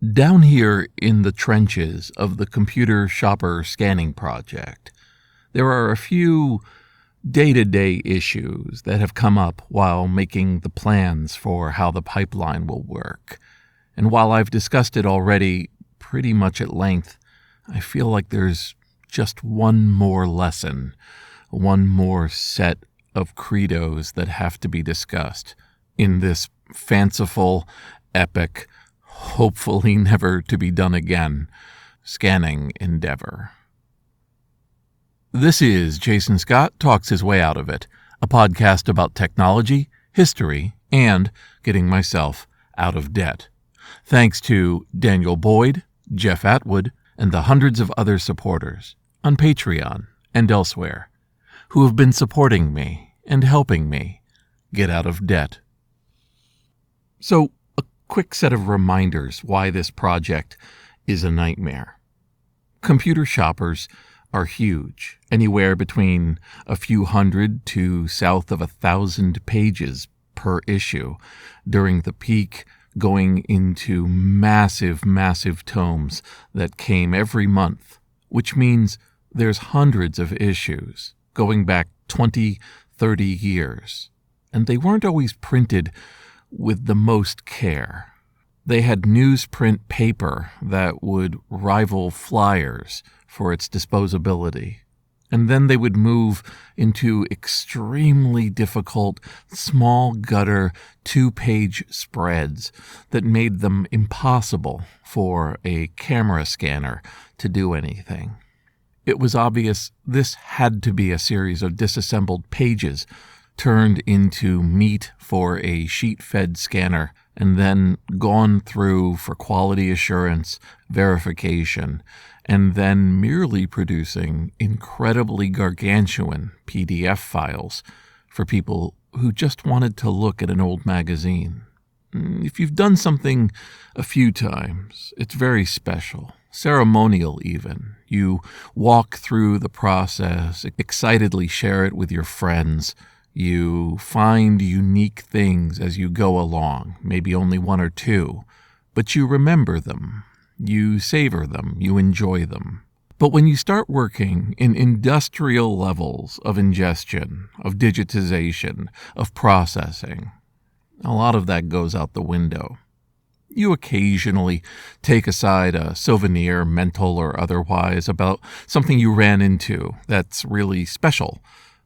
Down here in the trenches of the Computer Shopper Scanning Project, there are a few day-to-day issues that have come up while making the plans for how the pipeline will work. And while I've discussed it already pretty much at length, I feel like there's just one more lesson, one more set of credos that have to be discussed in this fanciful, epic, hopefully never to be done again, scanning endeavor. This is Jason Scott Talks His Way Out of It, a podcast about technology, history, and getting myself out of debt. Thanks to Daniel Boyd, Jeff Atwood, and the hundreds of other supporters on Patreon and elsewhere who have been supporting me and helping me get out of debt. So, a quick set of reminders why this project is a nightmare. Computer shoppers are huge, anywhere between a few hundred to south of 1,000 pages per issue, during the peak going into massive, massive tomes that came every month, which means there's hundreds of issues going back 20, 30 years, and they weren't always printed with the most care. They had newsprint paper that would rival flyers for its disposability. And then they would move into extremely difficult, small gutter, 2-page spreads that made them impossible for a camera scanner to do anything. It was obvious this had to be a series of disassembled pages turned into meat for a sheet-fed scanner and then gone through for quality assurance, verification, and then merely producing incredibly gargantuan PDF files for people who just wanted to look at an old magazine. If you've done something a few times, it's very special, ceremonial even. You walk through the process, excitedly share it with your friends. You find unique things as you go along, maybe only one or two, but you remember them. You savor them, you enjoy them. But when you start working in industrial levels of ingestion, of digitization, of processing, a lot of that goes out the window. You occasionally take aside a souvenir, mental or otherwise, about something you ran into that's really special.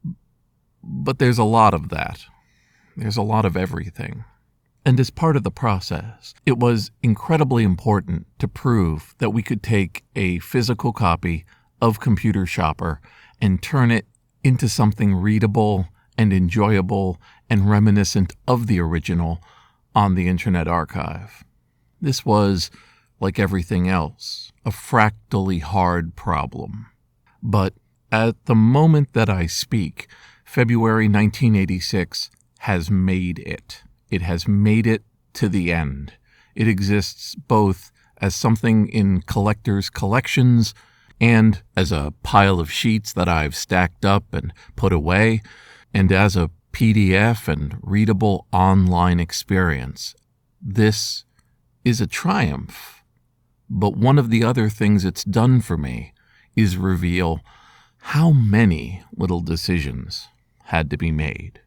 But there's a lot of that. There's a lot of everything. And as part of the process, it was incredibly important to prove that we could take a physical copy of Computer Shopper and turn it into something readable and enjoyable and reminiscent of the original on the Internet Archive. This was, like everything else, a fractally hard problem. But at the moment that I speak, February 1986 has made it. It has made it to the end. It exists both as something in collectors' collections and as a pile of sheets that I've stacked up and put away, and as a PDF and readable online experience. This is a triumph. But one of the other things it's done for me is reveal how many little decisions had to be made.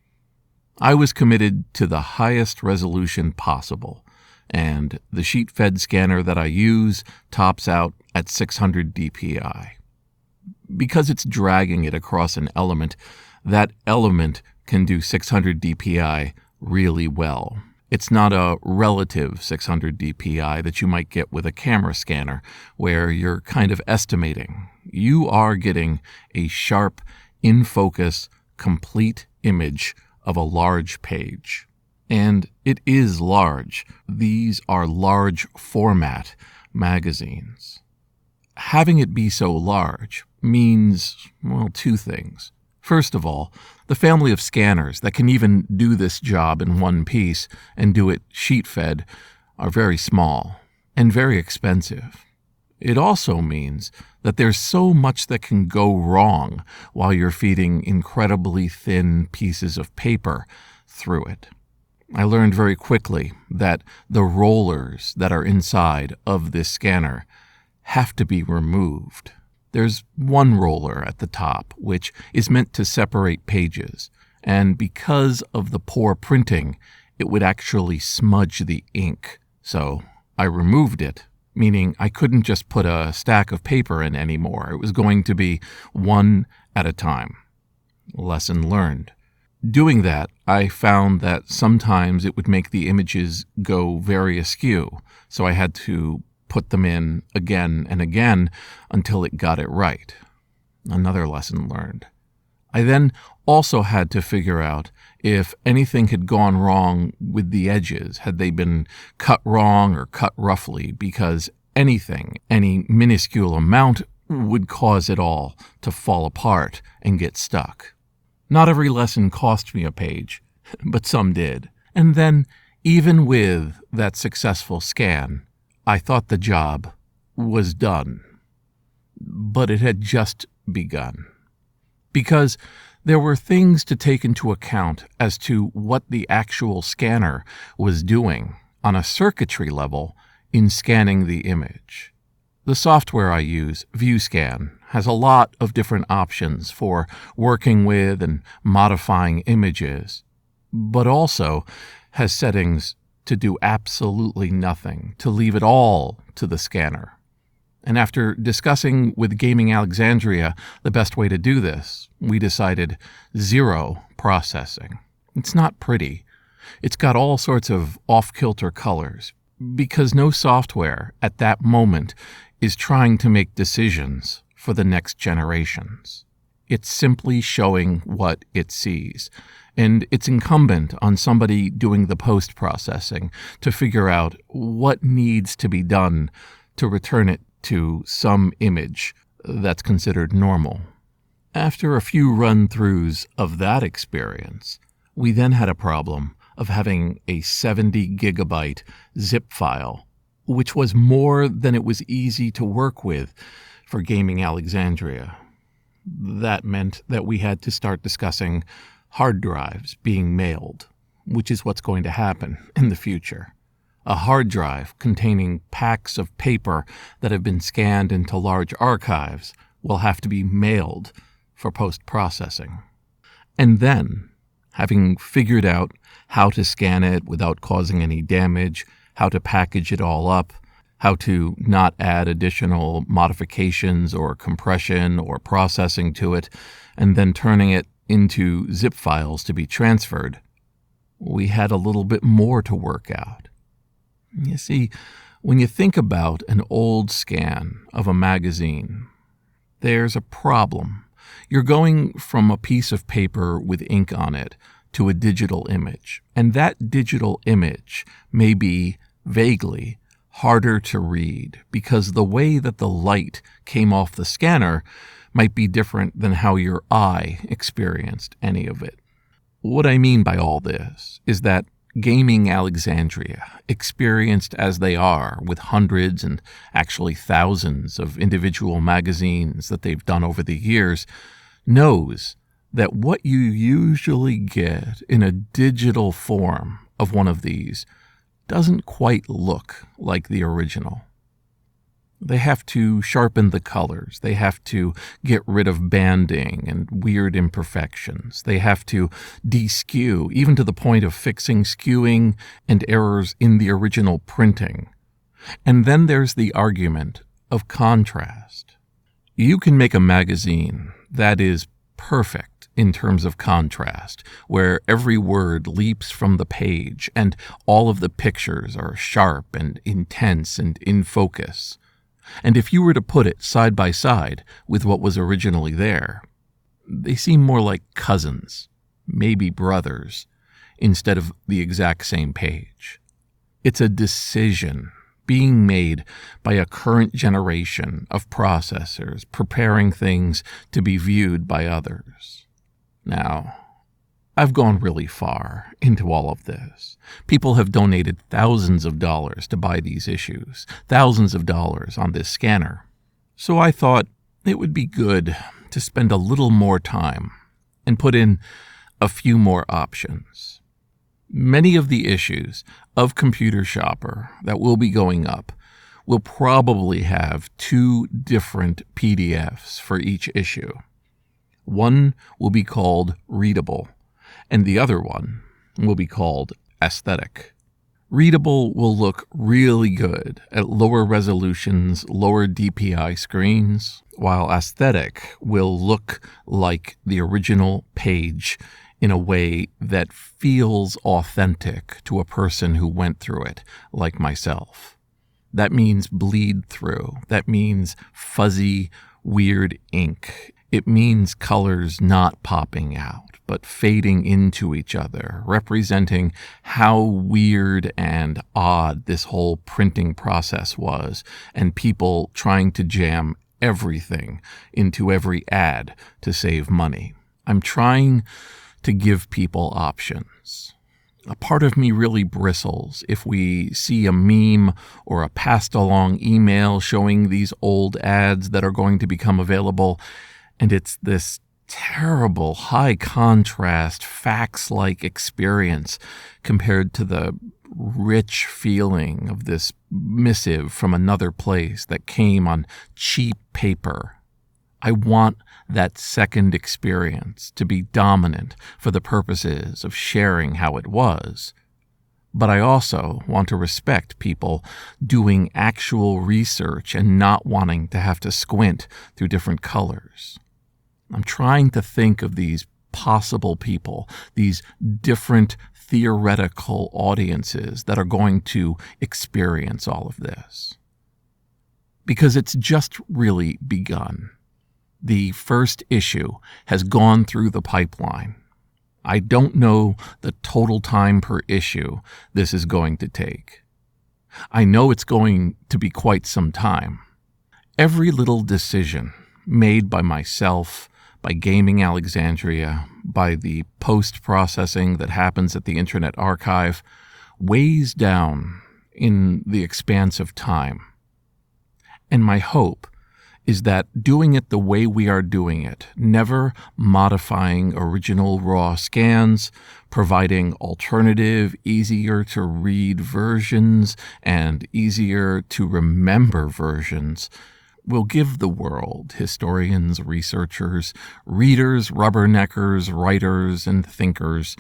I was committed to the highest resolution possible, and the sheet-fed scanner that I use tops out at 600 dpi. Because it's dragging it across an element, that element can do 600 dpi really well. It's not a relative 600 dpi that you might get with a camera scanner, where you're kind of estimating. You are getting a sharp, in-focus, complete image of a large page. And it is large. These are large format magazines. Having it be so large means, well, two things. First of all, the family of scanners that can even do this job in one piece and do it sheet-fed are very small and very expensive. It also means that there's so much that can go wrong while you're feeding incredibly thin pieces of paper through it. I learned very quickly that the rollers that are inside of this scanner have to be removed. There's one roller at the top, which is meant to separate pages, and because of the poor printing, it would actually smudge the ink. So I removed it, meaning I couldn't just put a stack of paper in anymore. It was going to be one at a time. Lesson learned. Doing that, I found that sometimes it would make the images go very askew, so I had to put them in again and again until it got it right. Another lesson learned. I then also had to figure out if anything had gone wrong with the edges. Had they been cut wrong or cut roughly? Because anything, any minuscule amount, would cause it all to fall apart and get stuck. Not every lesson cost me a page, but some did. And then, even with that successful scan, I thought the job was done. But it had just begun. Because there were things to take into account as to what the actual scanner was doing on a circuitry level in scanning the image. The software I use, ViewScan, has a lot of different options for working with and modifying images, but also has settings to do absolutely nothing, to leave it all to the scanner. And after discussing with Gaming Alexandria the best way to do this, we decided zero processing. It's not pretty. It's got all sorts of off-kilter colors, because no software at that moment is trying to make decisions for the next generations. It's simply showing what it sees, and it's incumbent on somebody doing the post-processing to figure out what needs to be done to return it to some image that's considered normal. After a few run-throughs of that experience, we then had a problem of having a 70 gigabyte zip file, which was more than it was easy to work with for Gaming Alexandria. That meant that we had to start discussing hard drives being mailed, which is what's going to happen in the future. A hard drive containing packs of paper that have been scanned into large archives will have to be mailed for post-processing. And then, having figured out how to scan it without causing any damage, how to package it all up, how to not add additional modifications or compression or processing to it, and then turning it into zip files to be transferred, we had a little bit more to work out. You see, when you think about an old scan of a magazine, there's a problem. You're going from a piece of paper with ink on it to a digital image, and that digital image may be vaguely harder to read because the way that the light came off the scanner might be different than how your eye experienced any of it. What I mean by all this is that Gaming Alexandria, experienced as they are with hundreds and actually thousands of individual magazines that they've done over the years, knows that what you usually get in a digital form of one of these doesn't quite look like the original. They have to sharpen the colors. They have to get rid of banding and weird imperfections. They have to de-skew, even to the point of fixing skewing and errors in the original printing. And then there's the argument of contrast. You can make a magazine that is perfect in terms of contrast, where every word leaps from the page and all of the pictures are sharp and intense and in focus. And if you were to put it side by side with what was originally there, they seem more like cousins, maybe brothers, instead of the exact same page. It's a decision being made by a current generation of processors preparing things to be viewed by others. Now, I've gone really far into all of this. People have donated thousands of dollars to buy these issues, thousands of dollars on this scanner. So I thought it would be good to spend a little more time and put in a few more options. Many of the issues of Computer Shopper that will be going up will probably have 2 different PDFs for each issue. One will be called Readable, and the other one will be called Aesthetic. Readable will look really good at lower resolutions, lower DPI screens, while Aesthetic will look like the original page in a way that feels authentic to a person who went through it, like myself. That means bleed through. That means fuzzy, weird ink. It means colors not popping out, but fading into each other, representing how weird and odd this whole printing process was, and people trying to jam everything into every ad to save money. I'm trying to give people options. A part of me really bristles if we see a meme or a passed-along email showing these old ads that are going to become available, and it's this terrible, high-contrast, fax-like experience compared to the rich feeling of this missive from another place that came on cheap paper. I want that second experience to be dominant for the purposes of sharing how it was. But I also want to respect people doing actual research and not wanting to have to squint through different colors. I'm trying to think of these possible people, these different theoretical audiences that are going to experience all of this. Because it's just really begun. The first issue has gone through the pipeline. I don't know the total time per issue this is going to take. I know it's going to be quite some time. Every little decision made by myself, by Gaming Alexandria, by the post-processing that happens at the Internet Archive, weighs down in the expanse of time. And my hope is that doing it the way we are doing it, never modifying original raw scans, providing alternative, easier-to-read versions and easier-to-remember versions, will give the world, historians, researchers, readers, rubberneckers, writers, and thinkers,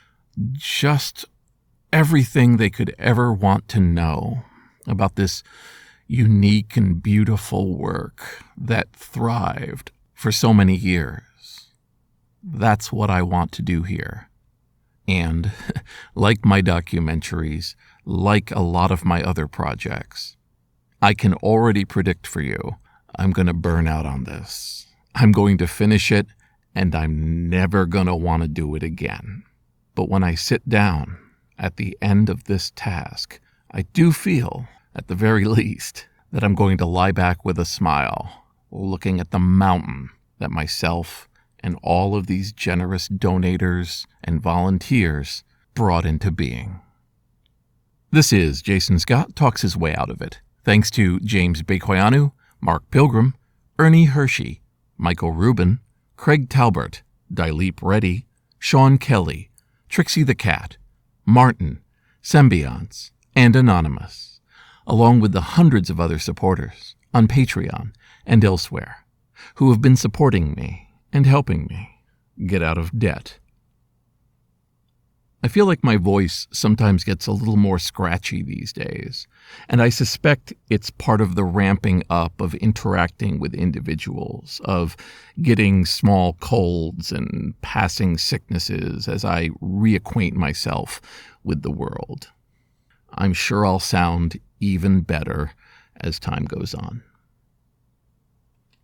just everything they could ever want to know about this unique and beautiful work that thrived for so many years. That's what I want to do here. And like my documentaries, like a lot of my other projects, I can already predict for you, I'm going to burn out on this. I'm going to finish it, and I'm never going to want to do it again. But when I sit down at the end of this task, I do feel, at the very least, that I'm going to lie back with a smile, looking at the mountain that myself and all of these generous donators and volunteers brought into being. This is Jason Scott Talks His Way Out of It. Thanks to James Bekoyanu, Mark Pilgrim, Ernie Hershey, Michael Rubin, Craig Talbert, Dileep Reddy, Sean Kelly, Trixie the Cat, Martin, Symbionts, and Anonymous, along with the hundreds of other supporters on Patreon and elsewhere who have been supporting me and helping me get out of debt. I feel like my voice sometimes gets a little more scratchy these days, and I suspect it's part of the ramping up of interacting with individuals, of getting small colds and passing sicknesses as I reacquaint myself with the world. I'm sure I'll sound even better as time goes on.